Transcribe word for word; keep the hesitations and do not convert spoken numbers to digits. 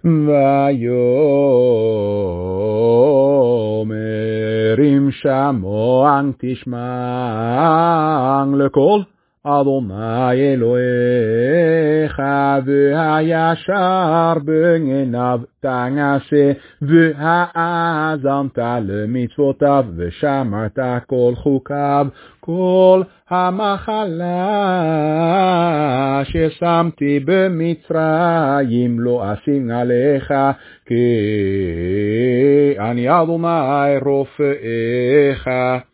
ויאמר אם שמוען תשמען לקול אדוני אלוהיך, והישר בעיניו תעשה, והאזנת למצוותיו, ושמרת כל חוקיו, כל המחלה ששמתי במצרים לא אשים עליך, כי אני אדוני רופאיך.